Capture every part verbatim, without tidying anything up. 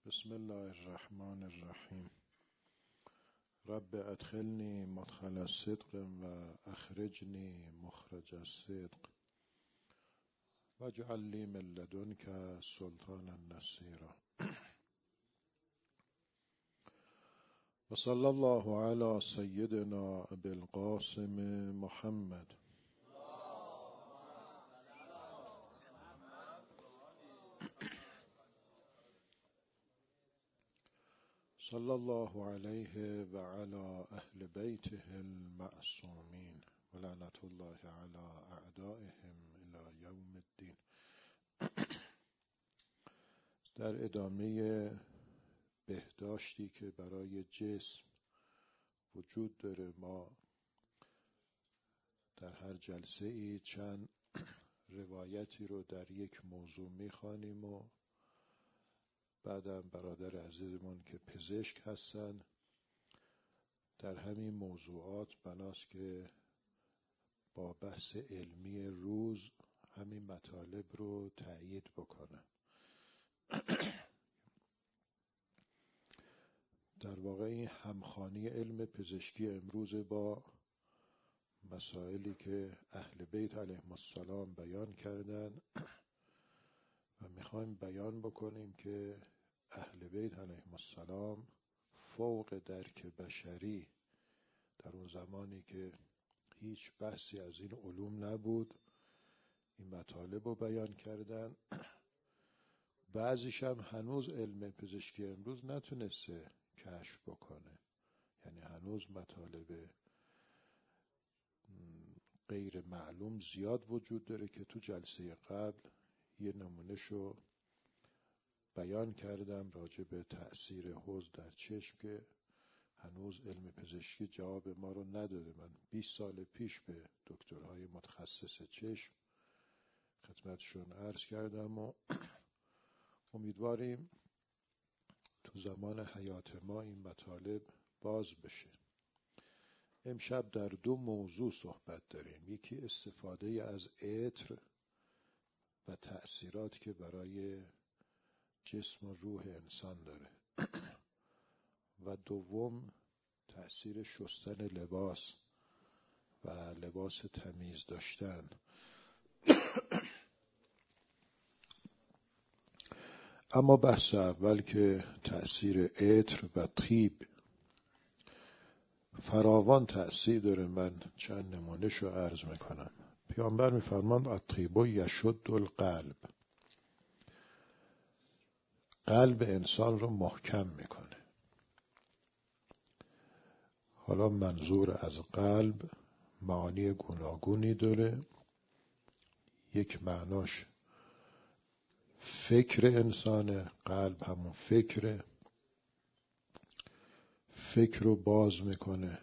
بسم الله الرحمن الرحیم. رب ادخلنی مدخل صدق و اخرجنی مخرج الصدق واجعل لی من لدنک سلطانا نصیرا. و صلی الله علی سیدنا ابی القاسم محمد صلی الله علیه و علی اهل بیته المعصومین و لعنت الله علی اعدائهم الی یوم الدین. در ادامه بهداشتی که برای جسم وجود داره، ما در هر جلسه ای چند روایتی رو در یک موضوع میخوانیم و بعدم برادر عزیزمون که پزشک هستن در همین موضوعات بناست که با بحث علمی روز همین مطالب رو تأیید بکنن. در واقع این همخوانی علم پزشکی امروز با مسائلی که اهل بیت علیهم السلام بیان کردن و میخوایم بیان بکنیم که اهل بیت علیهم السلام فوق درک بشری در اون زمانی که هیچ بحثی از این علوم نبود این مطالب رو بیان کردن. بعضیش هم هنوز علم پزشکی امروز نتونسته کشف بکنه، یعنی هنوز مطالب غیر معلوم زیاد وجود داره که تو جلسه قبل یه نمونهشو بیان کردم راجع به تأثیر حوض در چشم که هنوز علم پزشکی جواب ما رو نداده. من بیست سال پیش به دکترهای متخصص چشم خدمتشون عرض کردم و امیدواریم تو زمان حیات ما این مطالب باز بشه. امشب در دو موضوع صحبت داریم. یکی استفاده از عطر و تأثیراتی که برای جسم و روح انسان داره و دوم تأثیر شستن لباس و لباس تمیز داشتن. اما بحث اول که تأثیر عطر و طیب فراوان تأثیر داره، من چند نمونهشو عرض میکنم. پیامبر میفرماند الطیب یشد القلب، قلب انسان رو محکم میکنه. حالا منظور از قلب معانی گوناگونی داره. یک معناش فکر انسانه، قلب همون فکره، فکر رو باز میکنه.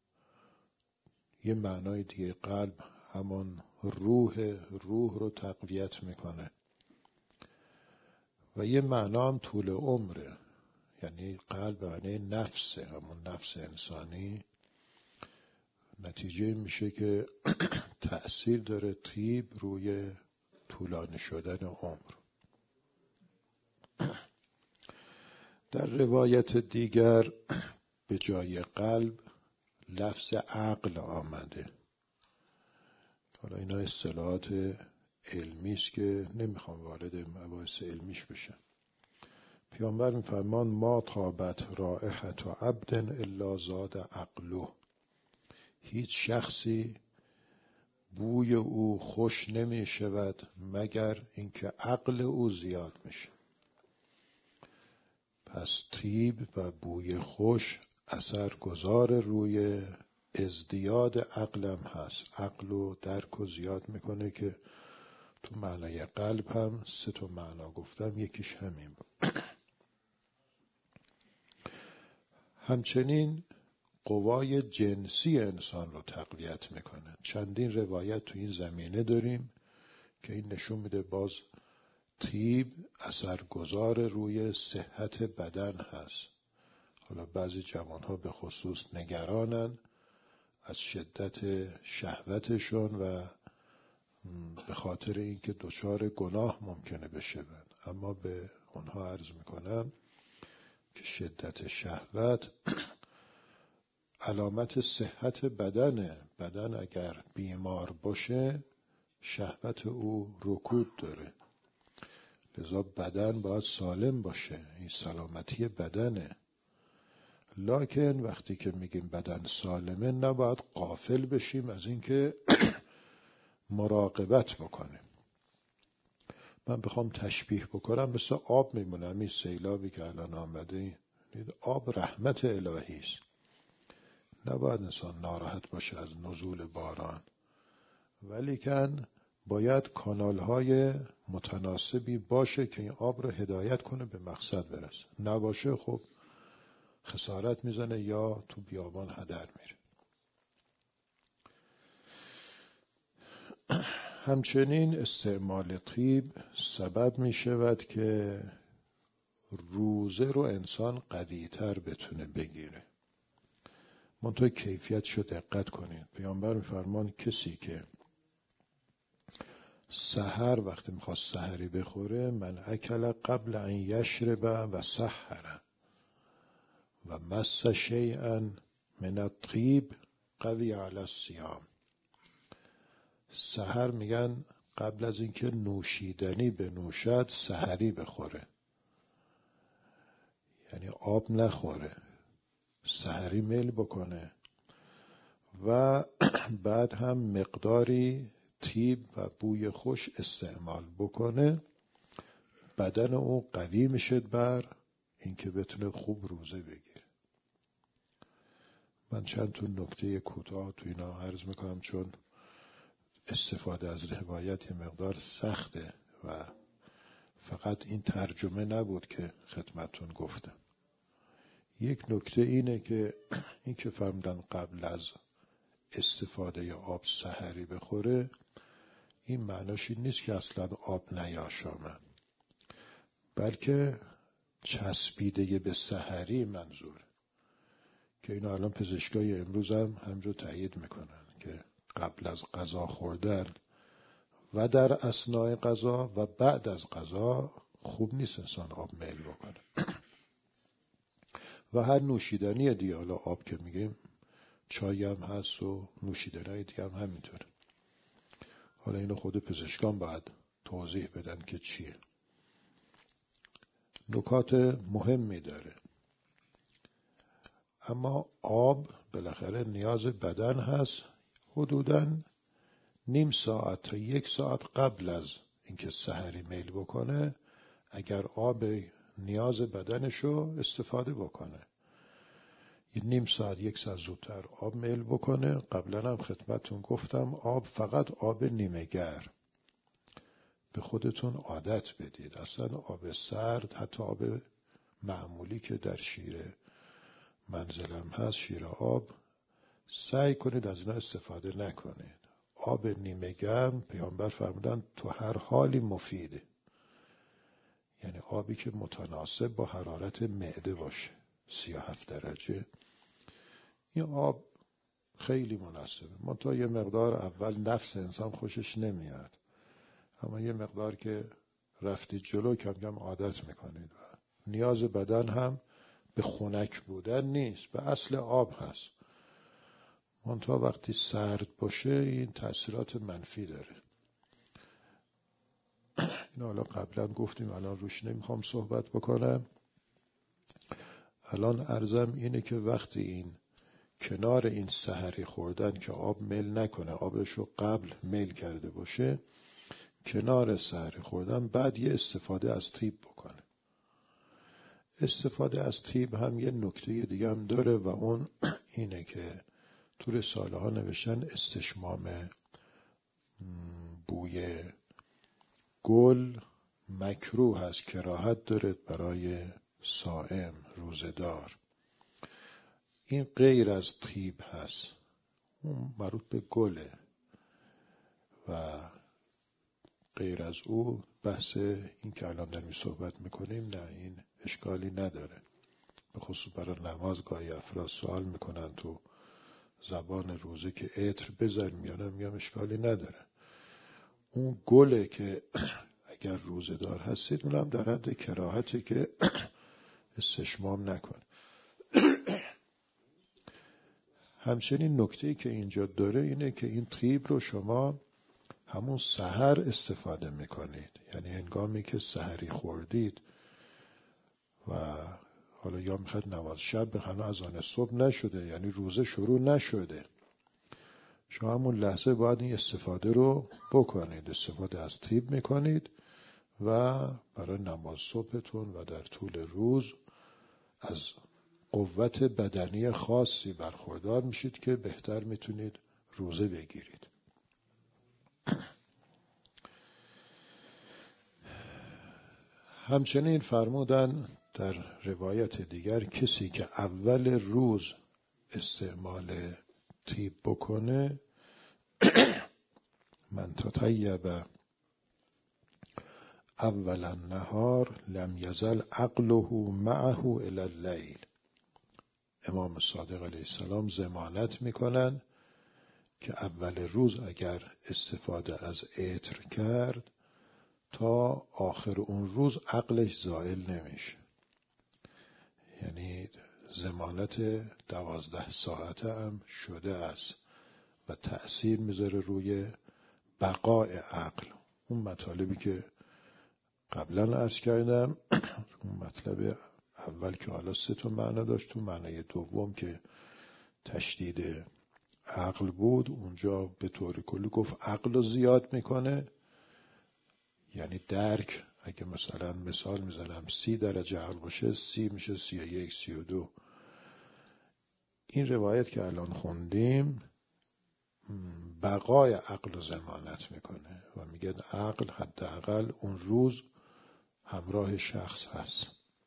یه معنای دیگه قلب همون روح، روح رو تقویت میکنه. و یه معنا هم طول عمره، یعنی قلب معنی نفسه، همون نفس انسانی. نتیجه میشه که تأثیر داره طیب روی طولانی شدن عمر. در روایت دیگر به جای قلب لفظ عقل آمده. حالا اینا اصطلاحات علمی است که نمیخوام وارد مباحث علمیش بشم. پیامبر میفرمان ما طابت رائحة عبد الا زاد عقله، هیچ شخصی بوی او خوش نمی شود مگر اینکه عقل او زیاد میشه. پس طیب و بوی خوش اثرگذار روی ازدیاد عقلم هست. عقل و درک و زیاد میکنه که تو معنای قلب هم سه تا معنا گفتم، یکیش همین بود. همچنین قوای جنسی انسان رو تقویت میکنه. چندین روایت تو این زمینه داریم که این نشون میده باز طیب اثرگذار روی صحت بدن هست. حالا بعضی جوانها به خصوص نگرانن از شدت شهوتشون و به خاطر اینکه دچار گناه ممکنه بشن، اما به اونها عرض میکنم که شدت شهوت علامت صحت بدنه. بدن اگر بیمار باشه شهوت او رکود داره، لذا بدن باید سالم باشه، این سلامتی بدنه. لکن وقتی که میگیم بدن سالمه نباید غافل بشیم از اینکه مراقبت بکنیم. من بخوام تشبیه بکنم مثل آب میمونم. این سیلابی که الان آمده، آب رحمت الهی است، نباید انسان ناراحت باشه از نزول باران، ولیکن باید کانال‌های متناسبی باشه که این آب رو هدایت کنه به مقصد برسه. نباشه خب خسارت میزنه یا تو بیابان هدر میره. همچنین استعمال طیب سبب می شود که روزه رو انسان قوی‌تر بتونه بگیره. منتها کیفیتشو دقت کنید. پیامبر می‌فرمان کسی که سحر وقتی میخواست سحری بخوره، من اکل قبل ان یشرب و سحر و مس شیئا من الطیب قوی علی الصیام. سحر میگن قبل از اینکه نوشیدنی بنوشد سحری بخوره، یعنی آب نخوره، سحری میل بکنه و بعد هم مقداری طیب و بوی خوش استعمال بکنه، بدن او قوی میشه بر اینکه بتونه خوب روزه بگیره. من چند تا نکته کوتاه تو اینا عرض میکنم چون استفاده از روایت مقدار سخته و فقط این ترجمه نبود که خدمتون گفتم. یک نکته اینه که این که فرمودن قبل از استفاده آب سحری بخوره، این معناش این نیست که اصلا آب نیاشامه، بلکه چسبیده به سحری منظور، که اینو الان پزشکای امروز هم همینجور تایید میکنن که قبل از غذا خوردن و در اثناء غذا و بعد از غذا خوب نیست انسان آب میل بکنه. و هر نوشیدنی دیگه، حالا آب که میگیم چای هم هست و نوشیدنی دیگه هم همینطوره. حالا اینو خود پزشکان باید توضیح بدن که چیه. نکات مهمی داره. اما آب بالاخره نیاز بدن هست. حدوداً نیم ساعت تا یک ساعت قبل از اینکه سحری میل بکنه اگر آب نیاز بدنشو استفاده بکنه، یه نیم ساعت یک ساعت زودتر آب میل بکنه. قبلا هم خدمتون گفتم آب فقط آب نیمه گرم. به خودتون عادت بدید. اصلا آب سرد، حتی آب معمولی که در شیر منزلم هست، شیر آب، سعی کنید از اینا استفاده نکنید. آب نیمه گرم پیامبر فرمودن تو هر حالی مفیده، یعنی آبی که متناسب با حرارت معده باشه، سی و هفت درجه. این آب خیلی مناسبه. منتها یه مقدار اول نفس انسان خوشش نمیاد، اما یه مقدار که رفتید جلو کم کم عادت میکنید. و نیاز بدن هم به خنک بودن نیست، به اصل آب هست. منتها وقتی سرد باشه این تأثیرات منفی داره. این حالا قبلا گفتیم، الان روش نمیخوام صحبت بکنم. الان عرضم اینه که وقتی این کنار این سحری خوردن که آب میل نکنه، آبشو قبل میل کرده باشه، کنار سحری خوردن بعد یه استفاده از طیب بکنه. استفاده از طیب هم یه نکته دیگه هم داره و اون اینه که تو رساله ها نوشتن استشمام بوی گل مکروه هست، کراهت داره برای صائم روزدار. این غیر از طیب هست، اون مربوط به گله و غیر از او بحث این که الان داریم صحبت میکنیم نه، این اشکالی نداره. به خصوص برای نماز گاهی افراد سوال میکنن تو زبان روزه که عطر بزنیم یا نه، میگم اشکالی نداره. اون گله که اگر روزه دار هستید اونم در حد کراهته که استشمام نکنه. همچنین نکته‌ای که اینجا داره اینه که این طیب رو شما همون سحر استفاده میکنید، یعنی هنگامی که سحری خوردید و حالا یا میخواد نماز شب هنوز اذان صبح نشده، یعنی روزه شروع نشده، شما همون لحظه باید این استفاده رو بکنید، استفاده از طیب میکنید و برای نماز صبحتون و در طول روز از قوت بدنی خاصی برخوردار میشید که بهتر میتونید روزه بگیرید. همچنین فرمودن در روایت دیگر کسی که اول روز استعمال طیب بکنه، من تطیب اول النهار لم یزل عقله معه الی اللیل. امام صادق علیه السلام ضمانت میکنن که اول روز اگر استفاده از عطر کرد تا آخر اون روز عقلش زائل نمیشه، یعنی ضمانت دوازده ساعته هم شده است و تأثیر میذاره روی بقای عقل. اون مطالبی که قبلا عرض کردم، اون مطلب اول که حالا سه تا معنا داشت، تو معنای دوم که تشدید عقل بود، اونجا به طور کلی گفت عقل رو زیاد میکنه، یعنی درک. اگه مثلا مثال میزنم سی درجه عقل باشه، سی میشه سی و یک، سی و دو. این روایت که الان خوندیم بقای عقل رو ضمانت میکنه و میگه عقل حداقل اون روز همراه شخص هست.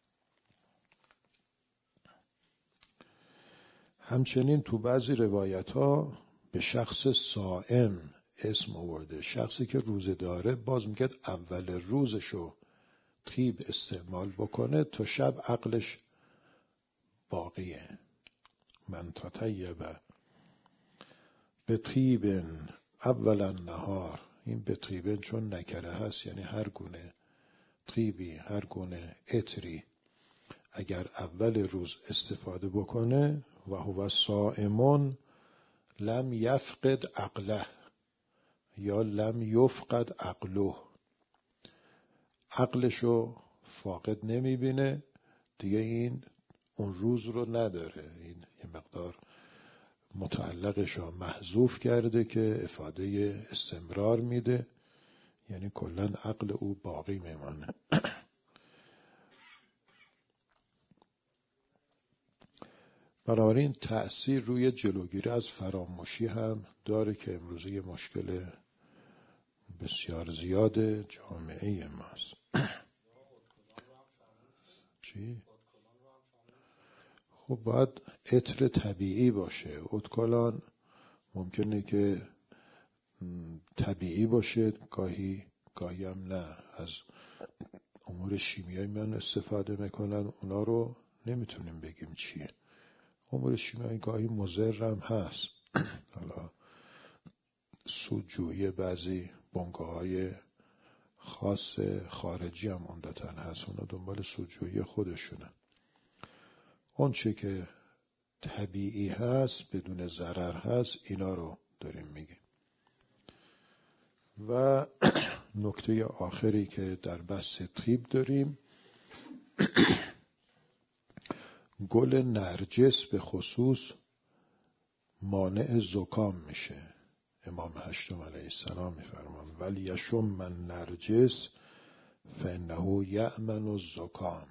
همچنین تو بعضی روایت ها به شخص صائم اسم آورده، شخصی که روزه داره باز میگه اول روزشو طیب استعمال بکنه تا شب عقلش باقیه. من تطیب به طیب اول النهار، این به طیب چون نکره هست یعنی هر گونه طیبی، هر گونه عطری اگر اول روز استفاده بکنه و هو صائمون لم یفقد عقله یا لم یفقد عقله، عقلشو فاقد نمیبینه دیگه، این اون روز رو نداره، این یه مقدار متعلقشو محذوف کرده که افاده استمرار میده، یعنی کلاً عقل او باقی میمانه. بنابراین تأثیر روی جلوگیری از فراموشی هم داره که امروزه یه مشکل بسیار زیاد جامعه ماست. چی؟ خب باید عطر طبیعی باشه. ادکالان ممکنه که طبیعی باشه، گاهی گاهی هم نه، از امور شیمیایی میان استفاده میکنن، اونا رو نمیتونیم بگیم چیه. امور شیمیایی گاهی مضر هم هست. حالا سودجویی بعضی بنگاه‌های خاص خارجی هم عمدتاً هست، اونا دنبال سودجویی خودشونه. اون چه که طبیعی هست بدون ضرر هست اینا رو داریم میگیم. و نکته آخری که در بحث طیب داریم، گل نرجس به خصوص مانع زکام میشه. امام هشتم علیه السلام میفرمان ولی یشم من نرجس فانه یأمن الزکام.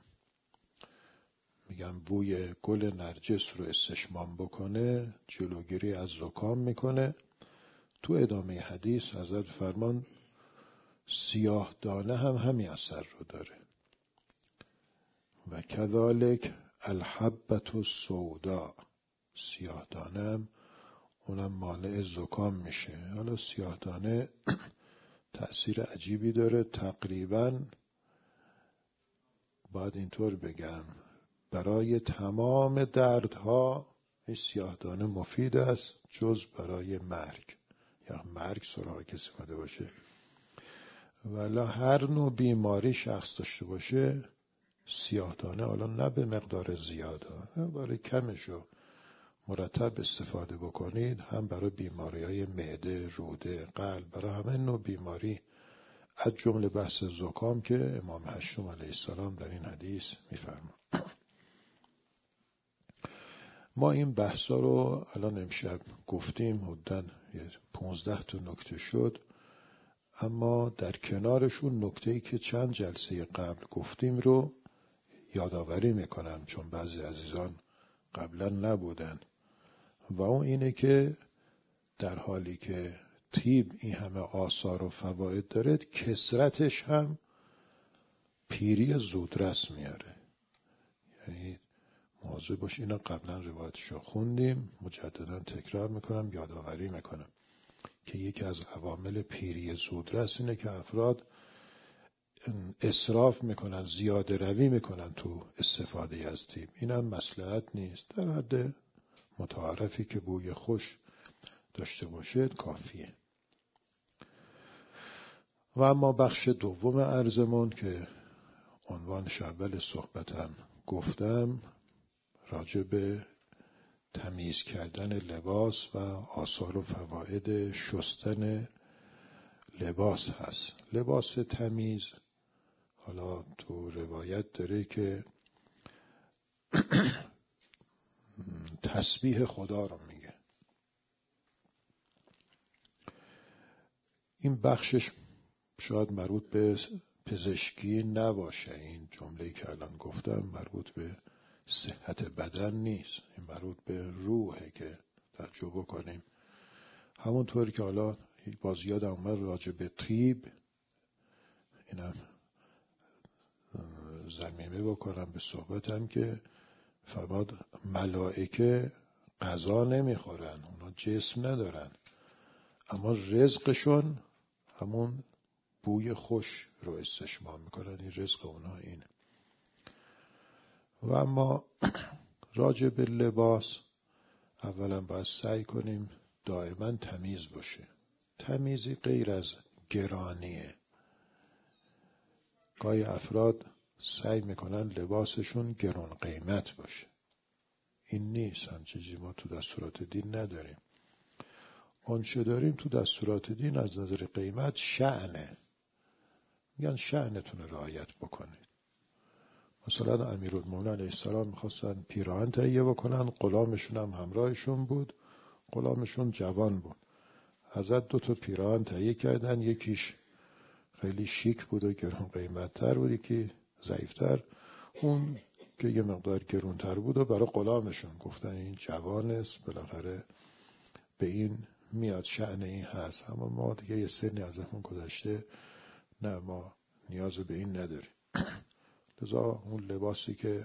میگم بوی گل نرجس رو استشمام بکنه جلوگیری از زکام میکنه. تو ادامه حدیث حضرت فرمان سیاه دانه هم همین اثر رو داره و کذالک الحبة السوداء، سیاه دانه هم اونم مانع زکام میشه. حالا سیاه دانه تأثیر عجیبی داره، تقریباً باید اینطور بگم برای تمام دردها این سیاه دانه مفید است جز برای مرگ، یا مرگ سراغ کسی اومده باشه. ولی هر نوع بیماری شخص داشته باشه سیاه دانه حالا نه به مقدار زیاده، مقدار کمشو مرتب استفاده بکنید، هم برای بیماری های معده، روده، قلب، برای همه نوع بیماری، از جمله بحث زکام که امام هشتم علیه السلام در این حدیث میفرماید. ما این بحثا رو الان امشب گفتیم، حدوداً پونزده تا نکته شد، اما در کنارشون نکته‌ای که چند جلسه قبل گفتیم رو یادآوری میکنم، چون بعضی عزیزان قبلا نبودن، و اون اینه که در حالی که طب این همه آثار و فواید داره، کثرتش هم پیری زودرس میاره. یعنی مواظب باش، اینا قبلا روایتشو خوندیم، مجددا تکرار میکنم، یادآوری میکنم که یکی از عوامل پیری زودرس اینه که افراد اسراف میکنن، زیاده روی میکنن تو استفاده از طب. این هم مصلحت نیست، در حد متعارفی که بوی خوش داشته باشد کافیه. و اما بخش دوم عرضمون که عنوانش اول صحبتم گفتم، راجع به تمیز کردن لباس و آثار و فواید شستن لباس هست. لباس تمیز، حالا تو روایت داره که تسبیح خدا رو میگه. این بخشش شاید مربوط به پزشکی نباشه، این جمله‌ای که الان گفتم مربوط به صحت بدن نیست، این مربوط به روحه که توجه بکنیم. همونطور که حالا باز یادم اومد راجع به طب، اینم ضمیمه بکنم به صحبتم که فرمود ملائکه غذا نمیخورن، اونا جسم ندارن، اما رزقشون همون بوی خوش رو استشمام میکنن، این رزق اونا اینه. و اما راجع به لباس، اولا باید سعی کنیم دائما تمیز باشه. تمیزی غیر از گرانیه. گاهی افراد سعی میکنن لباسشون گران قیمت باشه، این نیست، همچه چیزی ما تو دستورات دین نداریم. آنچه داریم تو دستورات دین از نظر قیمت شأنه، میگن شأنتون رعایت بکنید. مثلا امیرالمومنین علیه السلام میخواستن پیراهن تهیه بکنن، غلامشون هم همراهشون بود، غلامشون جوان بود، حضرت دو تا پیراهن تهیه کردن، یکیش خیلی شیک بود و گران قیمت تر بود، یکی ضعیفتر، اون که یه مقدار گرونتر بود و برای غلامشون گفتن این جوان است، بالاخره به این میاد، شأن این هست، اما ما دیگه یه سنی ازمون گذشته، نه ما نیاز به این نداریم. لذا اون لباسی که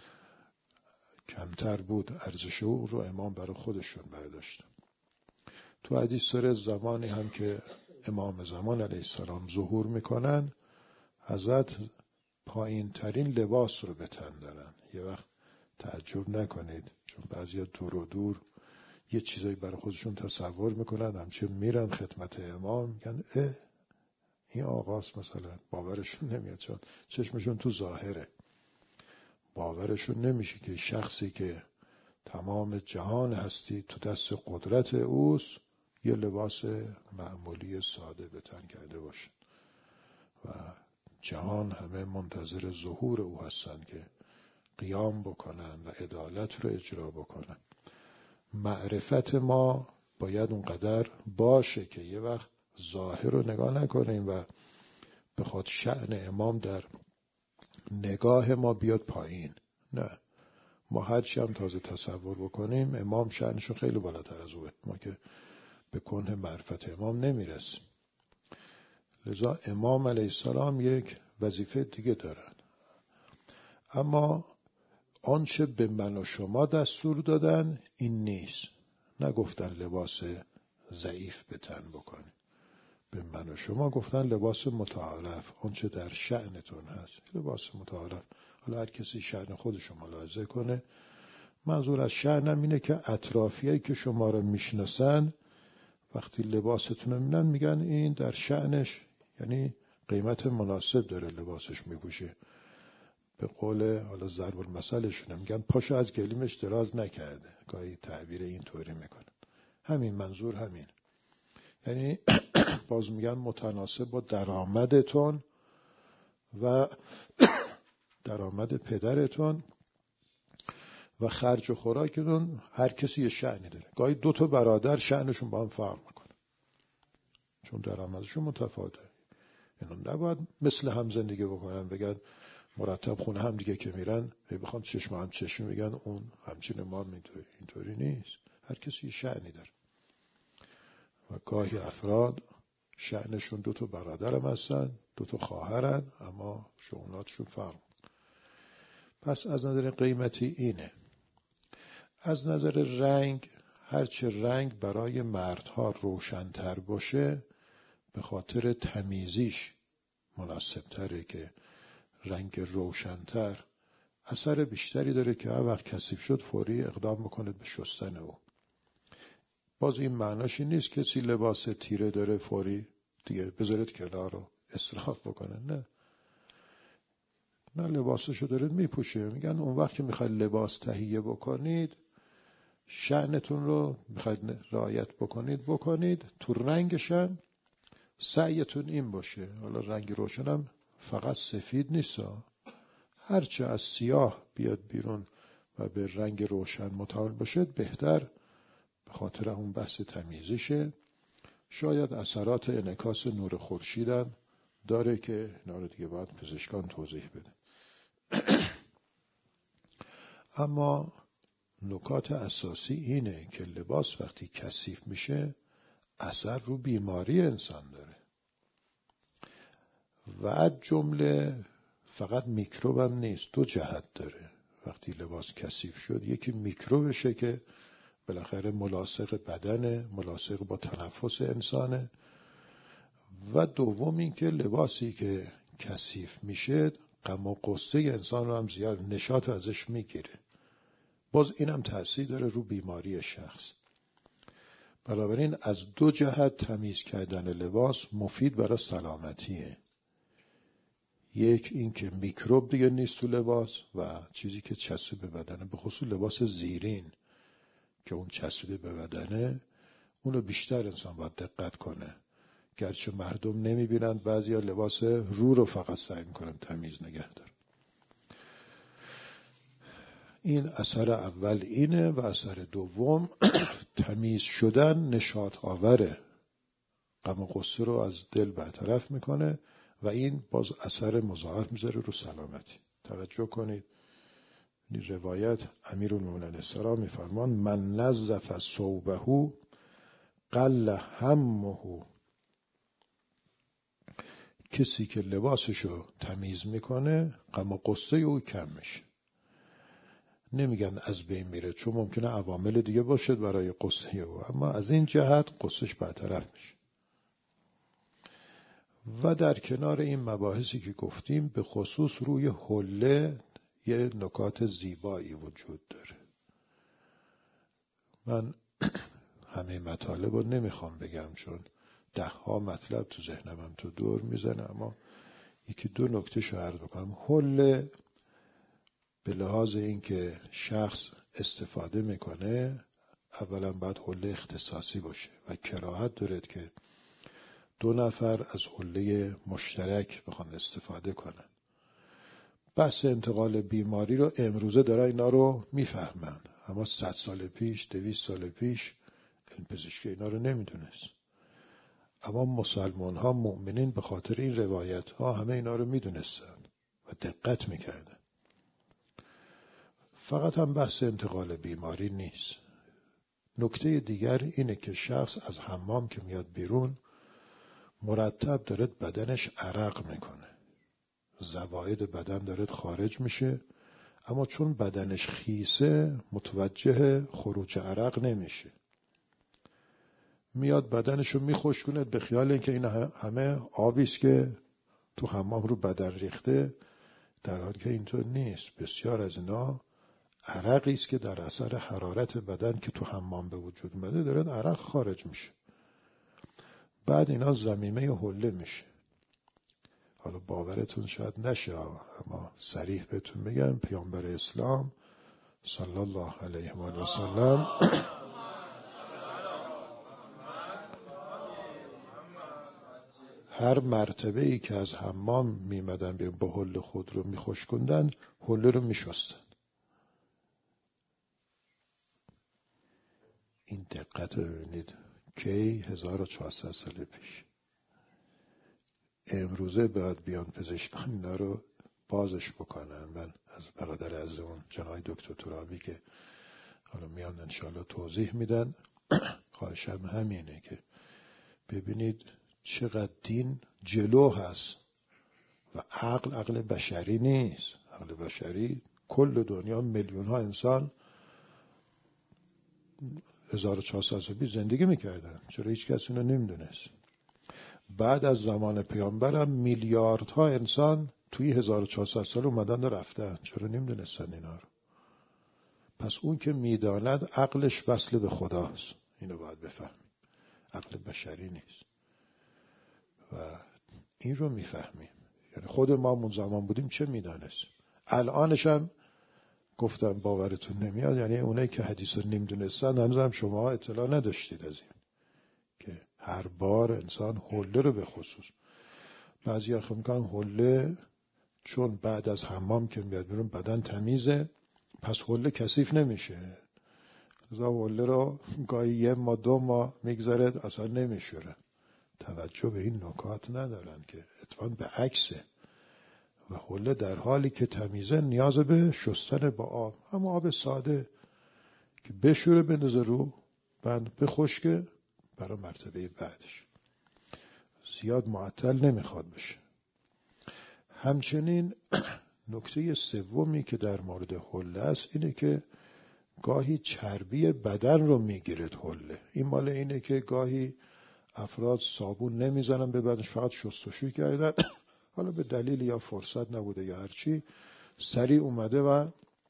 کمتر بود ارزش او رو امام برای خودشون برداشتن. تو حدیث داره زمانی هم که امام زمان علیه السلام ظهور میکنن، حضرت پایین ترین لباس رو به تن دارن. یه وقت تعجب نکنید، چون بعضیا دور و دور یه چیزایی برای خودشون تصور میکنن، همچه میرن خدمت امام میگن اه این آقاست، مثلا باورشون نمیاد، چون چشمشون تو ظاهره، باورشون نمیشه که شخصی که تمام جهان هستی تو دست قدرت اوست یه لباس معمولی ساده به تن کرده باشه و جهان همه منتظر ظهور او هستن که قیام بکنن و عدالت رو اجرا بکنن. معرفت ما باید اونقدر باشه که یه وقت ظاهر رو نگاه نکنیم و بخواد شأن امام در نگاه ما بیاد پایین. نه، ما هرچی هم تازه تصور بکنیم امام شأنشون خیلی بالاتر از اوه، ما که به کنه معرفت امام نمیرسیم. لذا امام علیه السلام یک وظیفه دیگه دارن، اما آنچه به من و شما دستور دادن این نیست. نگفتن لباس ضعیف به تن بکنید، به من و شما گفتن لباس متعارف، آنچه در شأنتون هست لباس متعارف. حالا هر کسی شأن خودشو ملاحظه کنه. منظور از شأنم اینه که اطرافیایی که شما رو میشناسن وقتی لباستون رو میبینن میگن این در شأنش، یعنی قیمت مناسب داره لباسش میپوشه. به قول حالا ضرب المثلشونه میگن پاشو از گلیمش دراز نکرده، گاهی تعبیر اینطوری میکنن. همین منظور همین، یعنی باز میگن متناسب با درآمدتون و درآمد پدرتون و خرج و خوراکتون، هر کسی یه شأنی داره. گاهی دو تا برادر شأنشون با هم فرق میکنه چون درآمدشون متفاوته. اینا نباید مثل هم زندگی بکنن، بگن مرتب خونه هم دیگه که میرن بخوام چشم هم چشم میگن اون همچین ما اینطوری اینطوری نیست. هر کسی یه شأنی داره و گاهی افراد شأنشون دو تا برادر هم هستن، دو تا خواهرن، اما شؤوناتشون فرق. پس از نظر قیمتی اینه. از نظر رنگ، هرچه رنگ برای مردها روشن‌تر باشه به خاطر تمیزیش مناسب تره که رنگ روشن‌تر اثر بیشتری داره که هر وقت کثیف شد فوری اقدام بکنه به شستن او. باز این معناشی نیست کسی لباس تیره داره فوری دیگه بذارید کنار رو اصلاح بکنه، نه نه لباسشو داره میپوشه. میگن اون وقت که میخواید لباس تهیه بکنید، شأنتون رو میخواید رعایت بکنید بکنید تو رنگشم سعیتون این باشه. حالا رنگ روشنم فقط سفید نیست، هرچه از سیاه بیاد بیرون و به رنگ روشن متحول باشه بهتر، به خاطر اون بحث تمیزشه. شاید اثرات انعکاس نور خورشیدم داره که اینا رو دیگه باید پزشکان توضیح بده. اما نکات اساسی اینه که لباس وقتی کثیف میشه اثر رو بیماری انسان داره و از جمله فقط میکروب هم نیست، دو جهت داره. وقتی لباس کثیف شد یکی میکروبشه که بالاخره ملاصق بدنه، ملاصق با تنفس انسانه، و دوم این که لباسی که کثیف میشه غم و غصه انسان رو هم زیاد نشاط ازش میگیره، باز اینم تأثیر داره رو بیماری شخص. بنابراین از دو جهت تمیز کردن لباس مفید برای سلامتیه. یک این که میکروب دیگه نیست تو لباس و چیزی که چسبه به بدنه، به خصوص لباس زیرین که اون چسبیده به بدنه اونو بیشتر انسان باید دقت کنه. گرچه مردم نمیبینند، بعضیا لباس رو رو فقط سعی میکنن تمیز نگه دارن. این اثر اول اینه و اثر دوم تمیز شدن نشاط آوره، غم و غصه رو از دل برطرف میکنه و این باز اثر مضاعف میذاره رو سلامتی. توجه کنید این روایت امیرالمومنین علیه السلام میفرمان من نظف ثوبه قل همه، کسی که لباسشو تمیز میکنه غم و غصه او کم میشه. نمیگن از بین میره چون ممکنه عوامل دیگه باشه برای غصه او، اما از این جهت غصهش برطرف میشه. و در کنار این مباحثی که گفتیم به خصوص روی حله یه نکات زیبایی وجود داره. من همه مطالب رو نمیخوام بگم چون ده ها مطلب تو ذهنم تو دور میزنه، اما یکی دو نکته شو عرض بکنم. حله به لحاظ اینکه شخص استفاده میکنه اولا باید حله اختصاصی باشه و کراهت دارد که دو نفر از حله مشترک بخوان استفاده کنن. بحث انتقال بیماری رو امروزه داره اینا رو میفهمن، اما صد سال پیش، دویست سال پیش علم پزشکی اینا رو نمیدونست. اما مسلمان ها مؤمنین به خاطر این روایت ها همه اینا رو میدونستن و دقت میکردن. فقط هم بحث انتقال بیماری نیست. نکته دیگر اینه که شخص از حمام که میاد بیرون مرتب دارد بدنش عرق میکنه، زواید بدن دارد خارج میشه، اما چون بدنش خیسه متوجه خروج عرق نمیشه. میاد بدنشو میخشکونه به خیال اینکه این همه آبیست که تو حمام رو بدن ریخته، در حالی که اینطور نیست. بسیار از اینا عرقی است که در اثر حرارت بدن که تو حمام به وجود اومده داره عرق خارج میشه. بعد اینا ضمیمه حله میشه. حالا باورتون شاید نشه، اما صریح بهتون بگم پیامبر اسلام صلی الله علیه و آله و سلم هر مرتبه ای که از حمام میمدن بیرون با حله خود رو میخشکوندن، حله رو میشستن. این دقت رو ببینید کی هزار و چهارصد سال پیش. امروزه باید بیان پزشکان اینا رو بازش بکنن. من از برادر از اون جناب دکتر ترابی که حالا میان انشاءالله توضیح میدن، خواهشم همینه که ببینید چقدر دین جلو هست و عقل عقل بشری نیست. عقل بشری کل دنیا میلیون ها انسان هزار و چهارصد سال پیش زندگی میکردن، چرا هیچ کس اینو نمیدونست؟ بعد از زمان پیامبرم میلیاردها انسان توی هزار و چهارصد سال اومدن و رفتن، چرا نمیدونستن اینا رو؟ پس اون که میداند عقلش وصل به خداست، اینو باید بفهمیم، عقل بشری نیست و این رو میفهمیم. یعنی خود ما اون زمان بودیم چه میدانست؟ الانش هم گفتم باورتون نمیاد، یعنی اونایی که حدیث رو نمیدونستن هنوزم شما اطلاع نداشتید از این که هر بار انسان حله رو به خصوص بعضی ها خب میکنن حله چون بعد از حمام که میاد بیرون بدن تمیزه پس حله کثیف نمیشه، لذا حله رو گاهی یه ما دو ماه میگذاره اصلا نمیشوره. توجه به این نکات ندارن که اتفاقا به عکسه و حله در حالی که تمیزه نیاز به شستن با آب، هم آب ساده که بشوره بندازه رو بعد بخشکه برای مرتبه بعدش، زیاد معطل نمیخواد بشه. همچنین نکته سومی که در مورد حله است اینه که گاهی چربی بدن رو میگیرد حله. این مال اینه که گاهی افراد صابون نمیزنن به بدنش، فقط شستشوی کردن حالا به دلیل یا فرصت نبوده یا هرچی سریع اومده و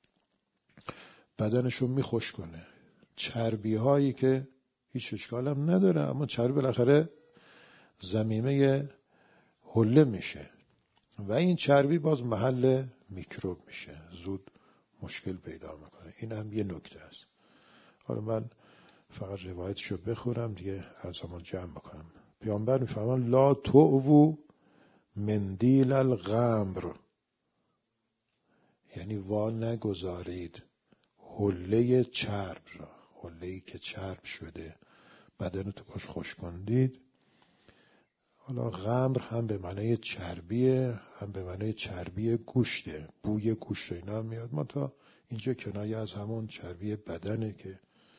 بدنشو میخوش کنه. چربی هایی که هیچ اشکال هم نداره اما چربی بالاخره ضمیمه حله میشه و این چربی باز محل میکروب میشه، زود مشکل پیدا میکنه. این هم یه نکته است. حالا من فقط روایتشو بخورم دیگه ارزمان جمع بکنم. پیامبر میفرمان لا تؤوو مندیل الغمر، یعنی وا نگذارید حله چرب را، حله‌ای که چرب شده بدن تو پاش خوش کندید. حالا غمر هم به معنی چربیه هم به معنی چربی گوشته، بوی گوشت اینا میاد، ما تا اینجا کنایه از همون چربی بدنه که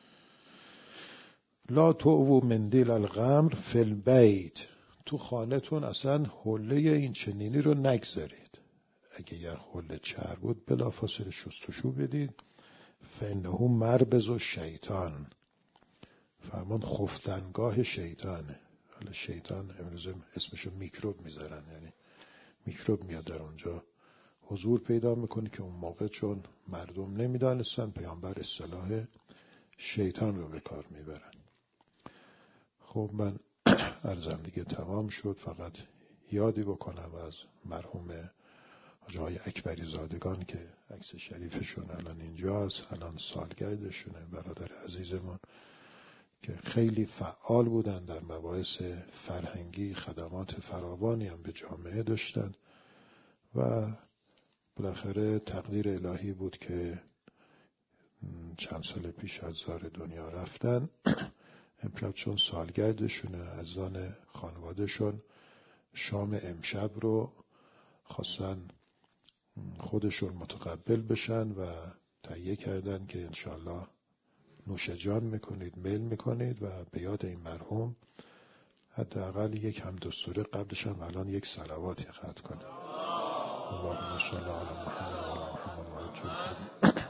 لا تؤوو مندیل الغمر فی البیت، تو خانه‌تون اصلا حله این چنینی رو نگذارید. اگه یه حله چرب بود بلافاصله شستشو بدید. فانه مربض الشیطان، فرمان خفتنگاه شیطانه. حالا شیطان امروز اسمشو میکروب میذارن، یعنی میکروب میاد در اونجا حضور پیدا میکنه که اون موقع چون مردم نمیدانستن پیامبر اصطلاح شیطان رو به کار میبرن. خب من عرضم دیگه تمام شد. فقط یادی بکنم از مرحوم حاجی های اکبری زادگان که عکس شریفشون الان اینجاست، الان سالگردشونه، برادر عزیزمون که خیلی فعال بودن در مباحث فرهنگی، خدمات فراوانی هم به جامعه داشتن و بالاخره تقدیر الهی بود که چند سال پیش از زار دنیا رفتن. امشب چون سالگردشونه عزیزان خانوادهشون شام امشب رو خواستن خودشون متقبل بشن و تهیه کردن که انشالله نوش جان میکنید، میل میکنید و به یاد این مرحوم حداقل یک همدستوری قبلش هم الان یک صلواتی ختم کنید. اللهم صل علی محمد و علی محمد و عجل.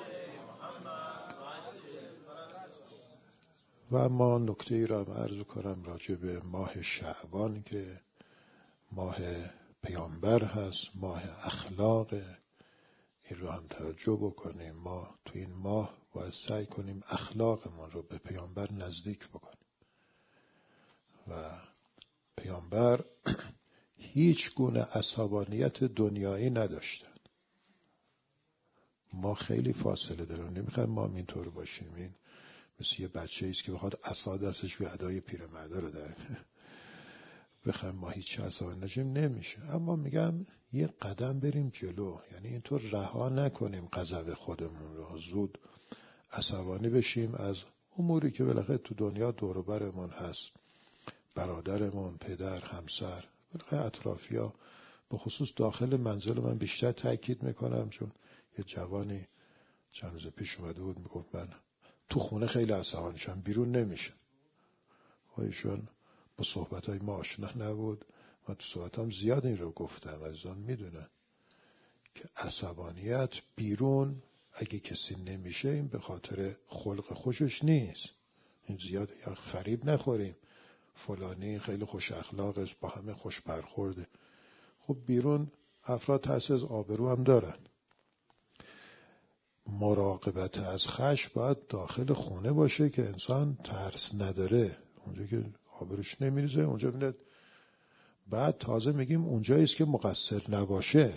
و اما نکته ای را عرض کنم راجع به ماه شعبان که ماه پیامبر هست، ماه اخلاق. این رو هم توجه بکنیم، ما تو این ماه باید سعی کنیم اخلاقمون رو به پیامبر نزدیک بکنیم و پیامبر هیچ گونه عصبانیت دنیایی نداشتن. ما خیلی فاصله داریم، نمیخوایم ما هم اینطور باشیم. این مثل یه بچه ایست که بخواد عصا دستش به ادای پیرمرده رو در بخوایم ما هیچ عصبانی نشیم نمیشه. اما میگم یه قدم بریم جلو، یعنی اینطور رها نکنیم غضب خودمون رو، زود عصبانی بشیم از اموری که بالاخره تو دنیا دور و برمون هست، برادرمون، پدر، همسر، بالاخره اطرافیا. به خصوص داخل منزل من بیشتر تاکید میکنم، چون یه جوانی چند روز پیش اومده بود میگفت من تو خونه خیلی عصبانی شدم، بیرون نمیشه. ایشون با صحبتهای ما آشنا نبود. من تو صحبتام زیاد این رو گفتم، عزیزان میدونن که عصبانیت بیرون اگه کسی نمیشه این به خاطر خلق خوشش نیست. این زیاد یا فریب نخوریم فلانی خیلی خوش اخلاق است، با همه خوش برخورده. خب بیرون افراد ترس از آبرو هم دارن. مراقبت از خشم باید داخل خونه باشه که انسان ترس نداره. اونجا که آبروش نمیریزه اونجا میاد. بعد تازه میگیم اونجاییست که مقصر نباشه،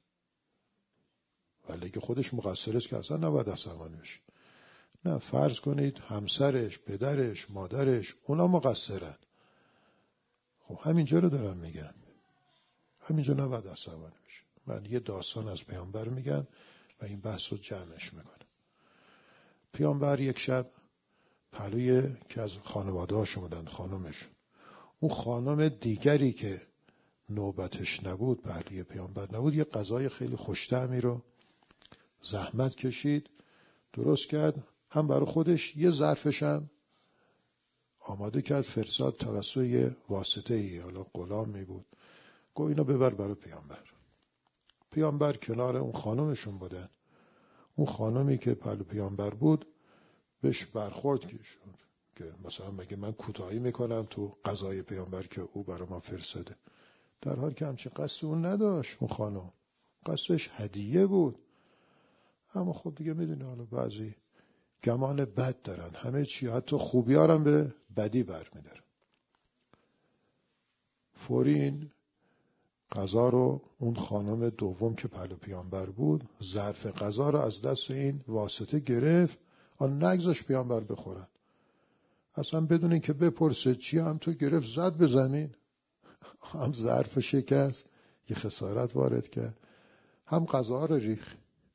ولی که خودش مقصر است که اصلا نباید عصبانی بشه. نه، فرض کنید همسرش، پدرش، مادرش اونا مقصرن. خب همینجا رو دارم میگن، همینجا نباید عصبانی بشه. من یه داستان از پیامبر میگم و این بحث رو جمعش میکنم. پیامبر یک شب پلوی که از خانواده هاش اومدن، خانمش، اون خانم دیگری که نوبتش نبود، پهلوی پیامبر نبود، یه غذای خیلی خوش‌طعمی رو زحمت کشید درست کرد، هم برای خودش یه ظرفش هم آماده کرد، فرستاد توسط یه واسطه ای، حالا غلامی بود، گفت اینو ببر برای پیامبر. پیامبر کنار اون خانمشون بودن. اون خانمی که پهلو پیامبر بود بهش برخورد شد که مثلا مگه من کوتاهی میکنم تو غذای پیامبر که او برای ما فرستاده، در حالی که همچین قصد اون نداشت. اون خانم قصدش هدیه بود. اما خب دیگه میدونی حالا بعضی گمان بد دارن، همه چی حتی خوبی ها هم به بدی برمیدارن. فوری این غذا رو اون خانم دوم که پهلو پیامبر بود، ظرف غذا رو از دست این واسطه گرفت، آن نگذاشت پیامبر بخورن. اصلا بدون این که بپرسه چی، هم تو گرفت زد به زمین، هم ظرف شکست، یه خسارت وارد کرد، هم غذا رو ریخت.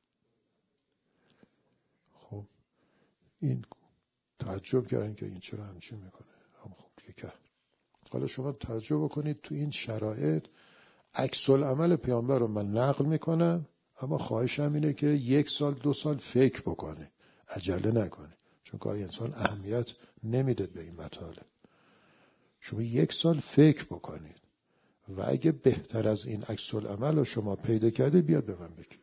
خب این تعجب کردن که این چرا همچین میکنه. هم خب دیگه کرد. حالا شما تعجب بکنید تو این شرایط عکس العمل پیامبر رو من نقل میکنم، اما خواهشم اینه که یک سال دو سال فکر بکنه، عجله نکنه، چون که انسان اهمیت نمیده به این مطالب. شما یک سال فکر بکنید و اگه بهتر از این عکس العمل رو شما پیدا کرده بیاد به من بگید.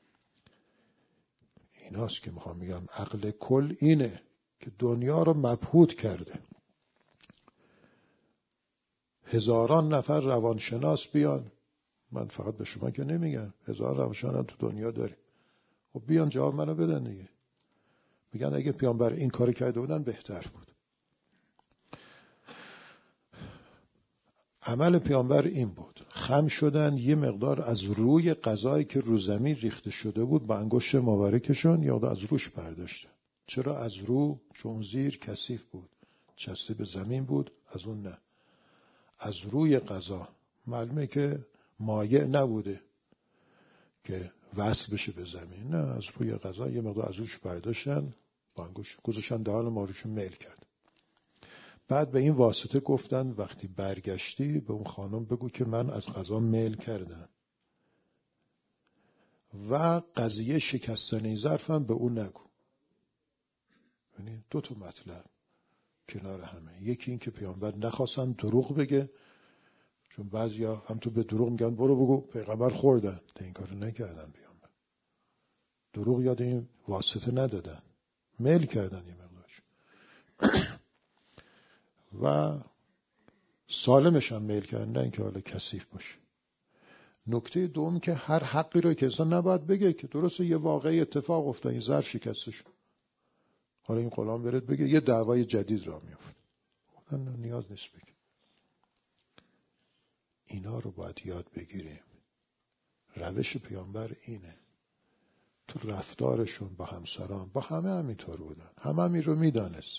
ایناست که میخوام میگم عقل کل اینه که دنیا رو مبهوت کرده. هزاران نفر روانشناس بیان، من فقط به شما که نمیگم، هزار روانشناس تو دنیا داریم، خب بیان جواب منو بدن دیگه. میگن اگه پیامبر این کار کرده بودن بهتر بود. عمل پیامبر این بود، خم شدن یه مقدار از روی غذایی که رو زمین ریخته شده بود با انگشت مبارکشون یا از روش برداشتن. چرا از رو؟ چون زیر کثیف بود، چسته به زمین بود، از اون نه. از روی غذا معلومه که مایع نبوده که وصل بشه به زمین، نه، از روی غذا یه مقدار از روش برداشتن با انگشت گذاشتن دهان مارشون میل کرد. بعد به این واسطه گفتن وقتی برگشتی به اون خانم بگو که من از غذا میل کردم و قضیه شکستن این ظرفم به اون نگو. یعنی دو تا مطلب کنار همه. یکی این که پیامبر نخواستن دروغ بگه، چون بعضیا هم تو به دروغ میگن برو بگو پیغمبر خوردن، تا این کارو نکردن. پیامبر دروغ یاد این واسطه ندادن، میل کردن یه مقدارش و سالمش هم میل کردن، نه اینکه حالا کثیف باشه. نکته دوم که هر حقی رو که انسان نباید بگه، که درسته یه واقعی اتفاق افتاد، این ظرف شکسته شد، حالا این غلام برد بگه یه دعوای جدید راه میافت، نه نیاز نیست بگه. اینا رو باید یاد بگیریم. روش پیامبر اینه. تو رفتارشون با همسران با همه همینطور بودن، همه همین رو میدانست.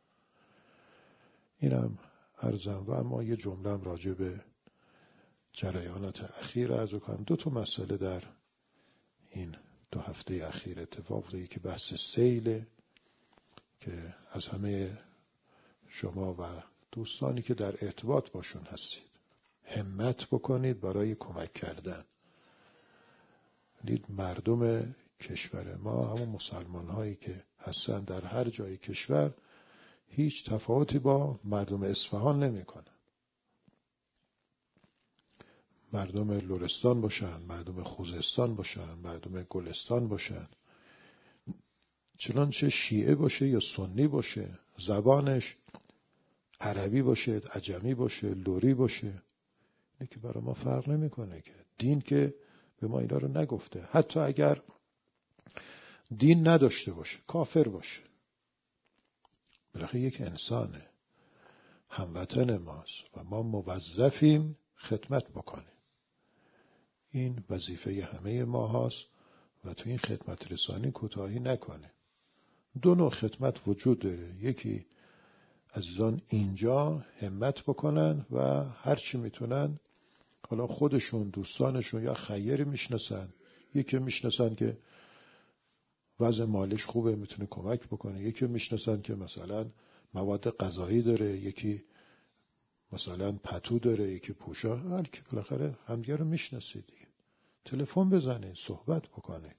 اینم عرضم. و اما یه جمله‌ام راجع به جریانات اخیر عرض کنم. دو تا مسئله در این دو هفته اخیر اتفاق افتاد که بحث سیل، که از همه شما و دوستانی که در ارتباط باشون هستید همت بکنید برای کمک کردن. دید مردم کشور ما، همون مسلمان هایی که هستن در هر جای کشور، هیچ تفاوتی با مردم اصفهان نمی کنن. مردم لرستان باشن، مردم خوزستان باشن، مردم گلستان باشن، چنانچه شیعه باشه یا سنی باشه، زبانش عربی باشه، عجمی باشه، لری باشه، اینه که برای ما فرق نمیکنه. که دین که به ما اینا رو نگفته. حتی اگر دین نداشته باشه، کافر باشه، بالاخره یک انسانه، هموطن ماست و ما موظفیم خدمت بکنیم. این وظیفه همه ما هست و تو این خدمت رسانی کوتاهی نکنه. دو نوع خدمت وجود داره. یکی عزیزان اینجا همت بکنن و هر چی میتونن، حالا خودشون، دوستانشون یا خیری میشناسن، یکی میشناسن که وضع مالش خوبه میتونه کمک بکنه، یکی میشناسن که مثلا مواد غذایی داره، یکی مثلا پتو داره، یکی پوشاک، هر کی بالاخره همدیگه رو میشناسید دیگه. تلفن بزنید، صحبت بکنید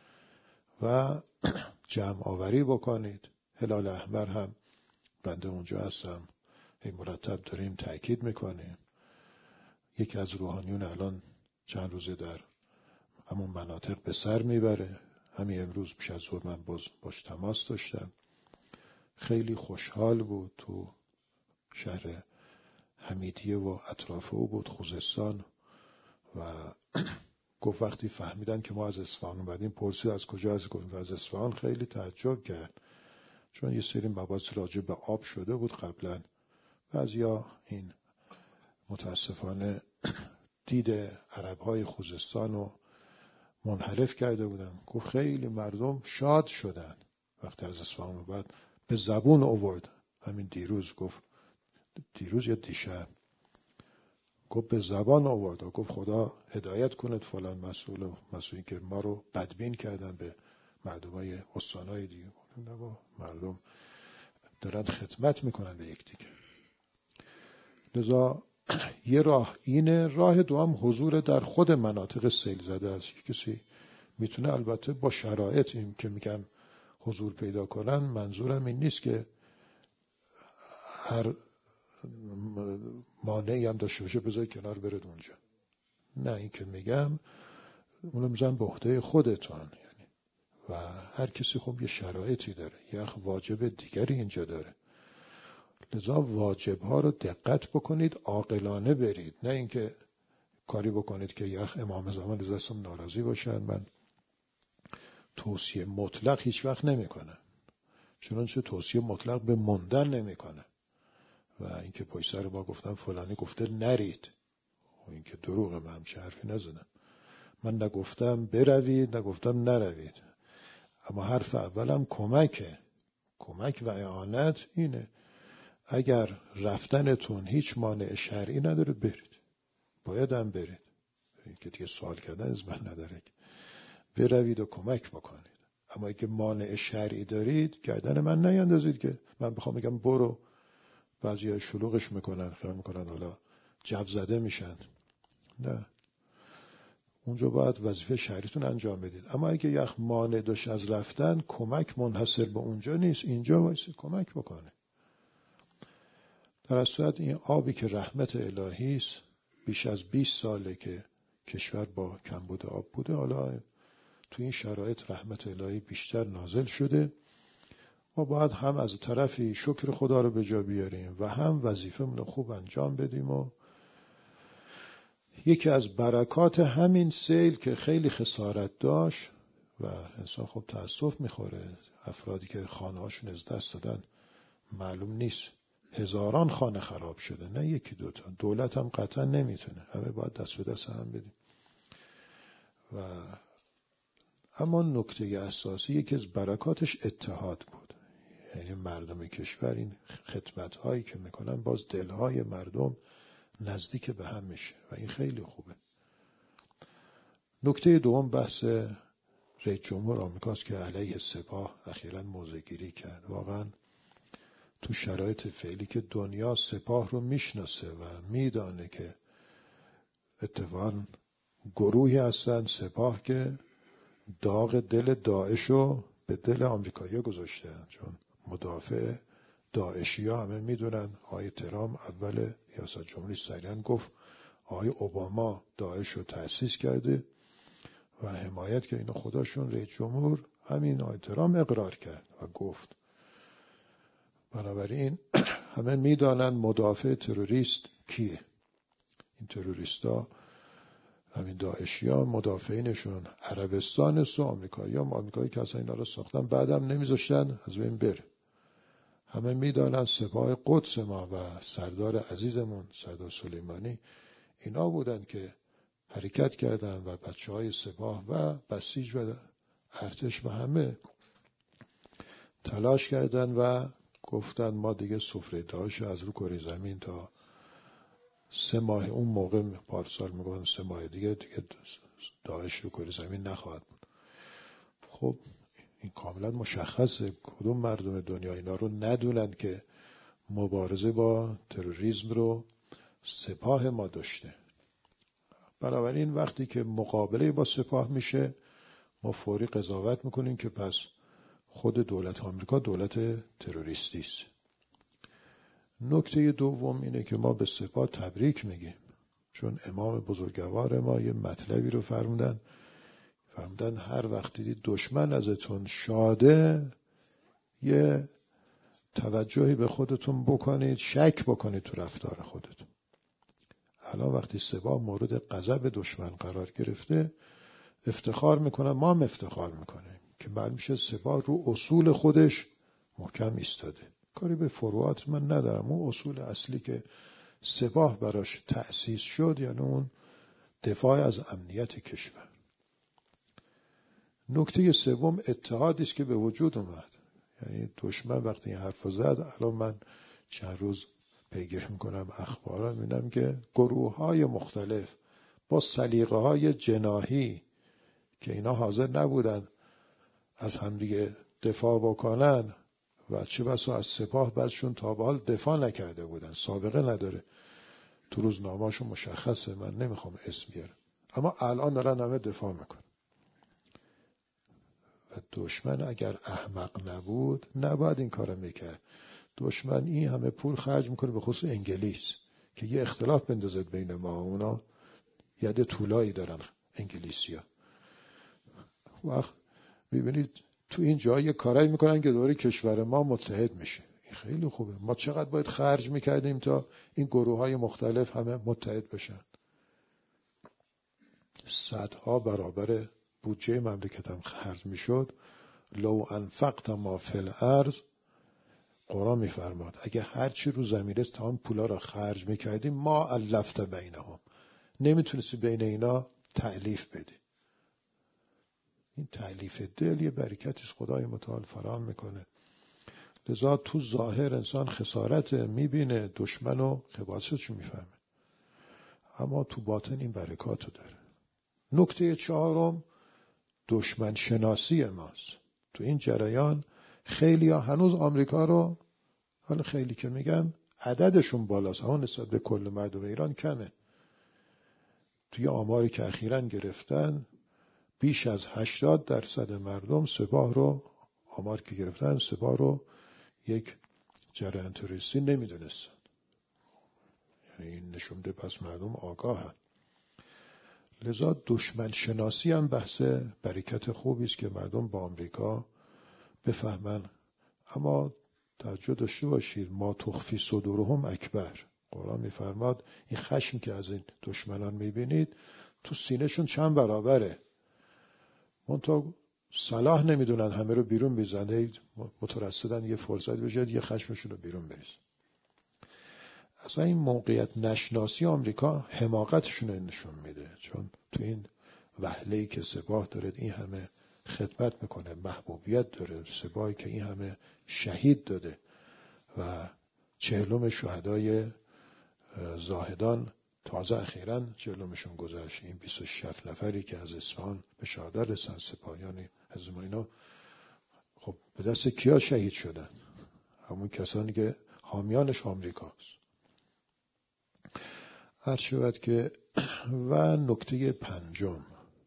و جمع آوری بکنید. هلال احمر هم بنده اونجا هستم، این مرتب داریم تأکید میکنیم. یکی از روحانیون الان چند روزه در همون مناطق به سر میبره. همین امروز پیش از ظهر من باز باش تماس داشتم. خیلی خوشحال بود. تو شهر حمیدیه و اطراف او بود، خوزستان، و گفت وقتی فهمیدن که ما از اصفهان اومدیم، پرسید از کجا از گفتیم از اصفهان. خیلی تعجب کرد، چون یه سری مباحث راجع به آب شده بود قبلا. بعضیا این متاسفانه دید عربهای خوزستان رو منحرف کرده بودن. گفت خیلی مردم شاد شدن وقتی از اصفهان بعد به زبون آورد. همین دیروز گفت، دیروز یا دیشب گفت به زبان آورد و گفت خدا هدایت کند فلان مسئول و مسئولی که ما رو بدبین کردن به مردمای استانای دیگه. مردم دارن خدمت میکنن به یکدیگه. لذا یه راه اینه. راه دوم حضور در خود مناطق سیل زده است. کسی میتونه، البته با شرایط، این که میگم حضور پیدا کنن منظورم این نیست که هر مانعی هم داشته باشه بذاری کنار برد اونجا. نه، این که میگم اونو میزن به عهده خودتون یعنی. و هر کسی خب یه شرایطی داره، یه واجب دیگری اینجا داره. لذا واجبها رو دقت بکنید، عاقلانه برید، نه اینکه کاری بکنید که یخ امام زمان از دستم ناراضی باشن. من توصیه مطلق هیچ وقت نمی کنم، چنانچه توصیه مطلق به موندن نمی کنم. و اینکه پای سر ما گفتم فلانی گفته نرید، و اینکه دروغه، من همچه حرفی نزدم. من نگفتم بروید، نگفتم نروید، اما حرف اولم کمکه. کمک و اعانت اینه. اگر رفتنتون هیچ مانع شرعی نداره برید، باید هم برید. این که دیگه سوال کردن از من نداره، بروید و کمک بکنید. اما اگه مانع شرعی دارید گردن من نیاندازید که من بخوام بگم برو. بعضی شلوغش میکنن، خیال میکنن حالا جو زده میشن. نه، اونجا باید وظیفه شرعیتون انجام بدید. اما اگه یک مانع داشت از رفتن، کمک منحصر به اونجا نیست، اینجا وایسید کمک بکنه. در اصل این آبی که رحمت الهی است، بیش از بیست ساله که کشور با کمبود آب بوده، حالا تو این شرایط رحمت الهی بیشتر نازل شده. ما باید هم از طرفی شکر خدا رو به جا بیاریم و هم وظیفه‌مون رو خوب انجام بدیم. و یکی از برکات همین سیل که خیلی خسارت داشت و انسان خب تأسف میخوره، افرادی که خانه‌هاشون از دست دادن معلوم نیست هزاران خانه خراب شده، نه یکی دوتا. دولت هم قطعا نمیتونه، همه باید دست به دست هم بدیم. و اما نکته اساسی یکی از برکاتش اتحاد بود. یعنی مردم کشور این خدمت هایی که میکنن باز دلهای مردم نزدیک به هم میشه و این خیلی خوبه. نکته دوم بحث رئیس جمهور آمریکاست که علیه سپاه اخیراً موضع‌گیری کرد. واقعاً تو شرایط فعلی که دنیا سپاه رو میشناسه و میدانه که اتفاقاً گروهی هستن سپاه که داغ دل داعش رو به دل آمریکایی‌ها گذاشتن، چون مدافع داعشی‌ها همه میدونن. آقای ترامپ اول ریاست جمهوری سریعاً گفت آقای اوباما داعش رو تأسیس کرده و حمایت که اینا خودشون. رئیس جمهور همین آقای ترامپ اقرار کرد و گفت. بنابراین همه میدانن مدافع تروریست کیه. این تروریستا همین داعشی‌ها مدافعینشون عربستان است و آمریکایی‌ها. آمریکایی که اصلا اینا رو ساختن بعدم نمیذاشتن از بین بره. همه میدانن سپاه قدس ما و سردار عزیزمون سردار سلیمانی اینا بودن که حرکت کردن و بچه‌های سپاه و بسیج و ارتش و همه تلاش کردن و گفتن ما دیگه سفره داعش از رو کره زمین تا سه ماه، اون موقع پارسال میگن سه ماه دیگه دیگه داعش رو کره زمین نخواهد بود. خب این کاملا مشخصه. کدوم مردم دنیا اینا رو ندونن که مبارزه با تروریسم رو سپاه ما داشته. بنابراین وقتی که مقابله با سپاه میشه ما فوری قضاوت میکنیم که پس خود دولت آمریکا دولت تروریستی است. نکته دوم اینه که ما به سپاه تبریک میگیم، چون امام بزرگوار ما یه مطلبی رو فرمودن فرمودن هر وقت دیدید دشمن ازتون شاده یه توجهی به خودتون بکنید، شک بکنید تو رفتار خودتون. الان وقتی سپاه مورد غضب دشمن قرار گرفته افتخار میکنن، ما هم افتخار میکنیم که معلوم میشه سپاه رو اصول خودش محکم ایستاده. کاری به فروعات من ندارم. اون اصول اصلی که سپاه براش تأسیس شد یعنی اون دفاع از امنیت کشور. نکته سوم اتحادی است که به وجود اومد. یعنی دشمن وقتی این حرفو زد، الان من چند روز پیگیری میکنم اخبارا میبینم که گروه‌های مختلف با سلیقه‌های جناحی که اینا حاضر نبودن از همدیگه دفاع بکنن و چه بسا از سپاه بعدشون تا به حال دفاع نکرده بودن، سابقه نداره، تو روزنامه‌اشون مشخصه، من نمیخوام اسم بیارم، اما الان دارن همه دفاع میکنن. و دشمن اگر احمق نبود نباید این کارو میکرد. دشمن این همه پول خرج میکنه به خصوص انگلیس که یه اختلاف بندازد بین ما و اونا. ید طولایی دارن انگلیسی‌ها. وقت ببینید تو این جا یه کارایی میکنن که دوباره کشور ما متحد میشه. این خیلی خوبه. ما چقدر باید خرج میکردیم تا این گروه‌های مختلف همه متحد بشن. صدها برابر بودجه مملکتم خرج میشد. لو انفقت ما فی الارض، قرآن میفرماد اگه هر چی رو زمین است تا اون پولا را خرج میکردیم ما الفت بینهم، نمیتونستی بین اینا تألیف بدی. این تألیف دل یه برکتی است خدای متعال فراهم میکنه. لذا تو ظاهر انسان خسارت میبینه، دشمن و خباثتش میفهمه، اما تو باطن این برکاتو داره. نکته چهارم دشمن شناسی ماست. تو این جریان خیلی ها هنوز آمریکا رو، حالا خیلی که میگن عددشون بالاست اما نسبت به کل مردم ایران کمه. توی آماری که اخیراً گرفتن بیش از هشتاد درصد مردم سپاه رو، آمار که گرفتن سپاه رو یک جریان تروریستی نمیدونستن. یعنی این نشونده پس مردم آگاهن. لذا دشمن شناسی هم بحث برکت خوبی است که مردم با آمریکا بفهمن. اما توجه داشته باشید ما تخفی صدورهم اکبر. قرآن میفرماد این خشم که از این دشمنان میبینید تو سینهشون چند برابره. منتها صلاح نمیدونن همه رو بیرون بیزنه، مترصدن یه فرصت بجید یه خشمشون رو بیرون بریزن. اصلا این موقعیت نشناسی آمریکا حماقتشون رو نشون میده، چون تو این وهله‌ای که سپاه داره این همه خدمت میکنه، محبوبیت داره، سپاهی که این همه شهید داده و چهلم شهدای زاهدان تازه اخیراً جلومشون گذشت، این بیست و شش نفری که از اصفهان به شهادت رسن سپاهیان حزب اینا، خب به دست کیا شهید شدن؟ همون کسانی که حامیانش آمریکاست. عرض شود که و نکته پنجم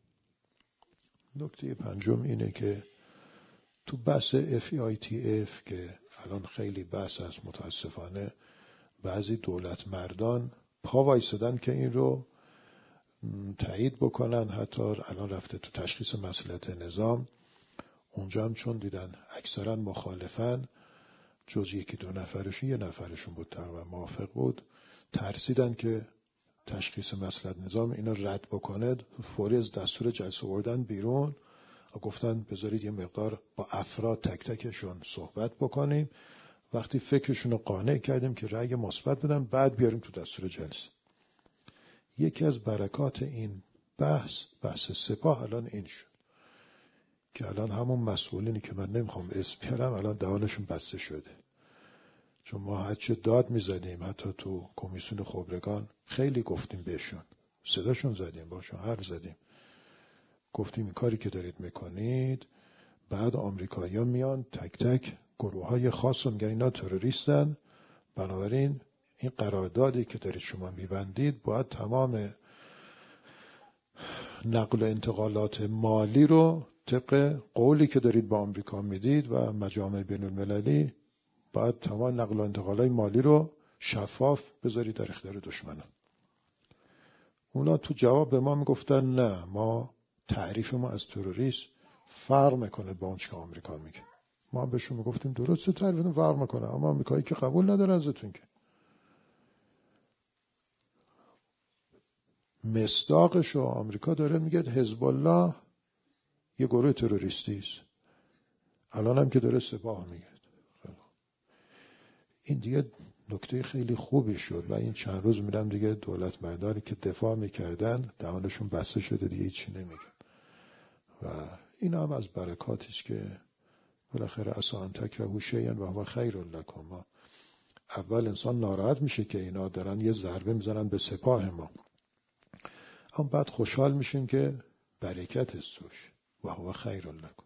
نکته پنجم اینه که تو بحث اف ای آی تی اف که الان خیلی بحث است، متاسفانه بعضی دولت مردان پا وایسادن که این رو تایید بکنن، حتی الان رفته تو تشخیص مصلحت نظام، اونجا هم چون دیدن اکثرا مخالفن، جز یکی دو نفرشون یه نفرشون بود تقریبا موافق بود، ترسیدن که تشخیص مصلحت نظام اینا رد بکنه، فوری از دستور جلسه آوردن بیرون و گفتن بذارید یه مقدار با افراد تک تکشون صحبت بکنیم، وقتی فکرشون رو قانع کردیم که رأی مثبت بدن بعد بیاریم تو دستور جلسه. یکی از برکات این بحث بحث سپاه الان این شد که الان همون مسئولینی که من نمیخوام اسم بیارم الان دهانشون بسته شده، چون ما هرچه داد میزدیم حتی تو کمیسیون خبرگان خیلی گفتیم بهشون، صداشون زدیم، باشون حرف زدیم، گفتیم این کاری که دارید میکنید بعد آمریکایی‌ها میان تک تک گروه‌های خاص رو میگن اینا تروریستن، بنابراین این قراردادی که دارید شما میبندید باید تمام نقل و انتقالات مالی رو طبق قولی که دارید با آمریکا میدید و مجامع بین المللی باید تمام نقل و انتقالات مالی رو شفاف بذارید در اختیار دشمنان. اونا تو جواب به ما میگفتن نه، ما تعریف ما از تروریست فرق میکنه با اون چه که آمریکا میگه. ما هم بهشون میگفتیم درسته تعریفتون فرق میکنه، اما آمریکایی که قبول نداره ازتون که. مصداقشو آمریکا داره میگه حزب الله یه گروه تروریستی است، الان هم که داره سپاه میگه. این دیگه نکته خیلی خوبی شد و این چند روز میرم دیگه دولت مردانی که دفاع میکردن دهانشون بسته شده دیگه هیچی نمیگن و این هم از برکاتیش که بالاخره عسی ان تکرهوا شیئا و هو خیر لکم. ما اول انسان ناراحت میشه که اینا دارن یه ضربه میزنن به سپاه ما، اما بعد خوشحال میشیم که برکت است توش و هو خیر لکم.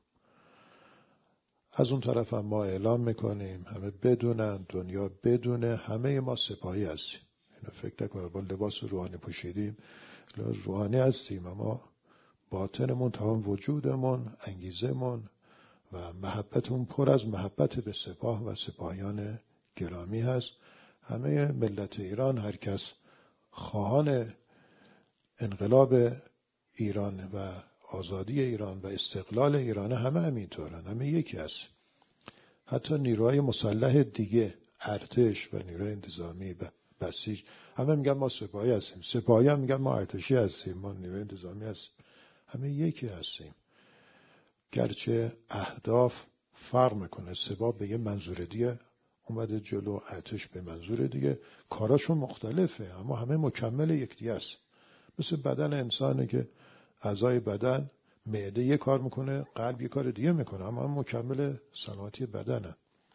از اون طرف هم ما اعلام میکنیم همه بدونن، دنیا بدونه همه ما سپاهی هستیم. اینا فکر نکنه با لباس روحانی پوشیدیم روحانی هستیم، اما باطنمون تمام وجودمون، انگیزمون و محبتمون پر از محبت به سپاه و سپاهیان گرامی هست. همه ملت ایران، هر کس خواهان انقلاب ایران و آزادی ایران و استقلال ایران همه همینطورن، همه یکی هست. حتی نیروهای مسلح دیگه، ارتش و نیروهای انتظامی و بسیج همه میگن ما سپاهی هستیم، سپاهی هم میگن ما ارتشی هستیم، ما نیروهای انتظامی هستیم، همه یکی هستیم. گرچه اهداف فرق میکنه، سپاه به یه منظور دیگه اومده جلو، ارتش به منظور دیگه، کاراشون مختلفه اما همه مکمل یکدیگه است. مثل بدن انسانه که اعضای بدن، معده یه کار میکنه، قلب یه کار دیگه میکنه، اما هم مکمل سلامتی بدنه.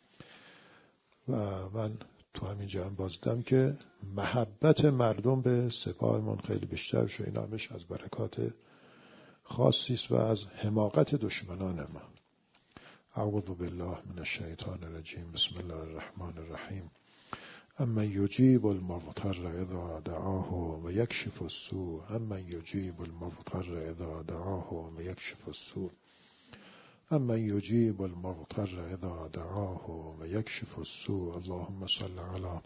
و من تو همین جمع بازدم که محبت مردم به سپاهمون خیلی بیشتر شد. این همش از برکات خاصی است و از حماقت دشمنان ما. اعوذ بالله من الشیطان الرجیم. بسم الله الرحمن الرحیم. اما یجیب المضطر اذا دعاه و یکشف السوء، اما یجیب المضطر اذا دعاه و یکشف السوء، اما یجیب المضطر اذا دعاه و یکشف السوء. اللهم صل علی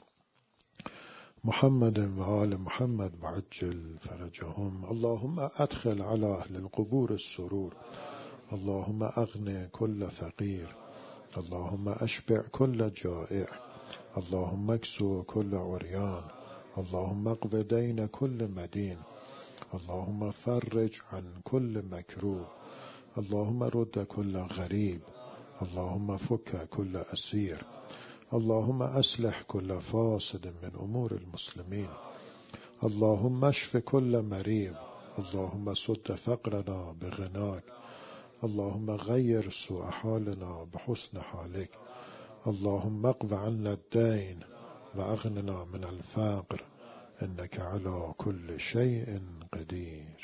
محمد و آل محمد و عجل فرجهم. اللهم ادخل على اهل القبور السرور. اللهم اغن كل فقیر. اللهم اشبع كل جائع. اللهم اكسو كل عريان. اللهم اقض دين كل مدين. اللهم فرج عن كل مكروه. اللهم رد كل غريب. اللهم فك كل أسير. اللهم أصلح كل فاسد من أمور المسلمين. اللهم اشف كل مريض. اللهم سد فقرنا بغناك. اللهم غير سوء حالنا بحسن حالك. اللهم اقض عنا الدين وأغننا من الفقر إنك على كل شيء قدير.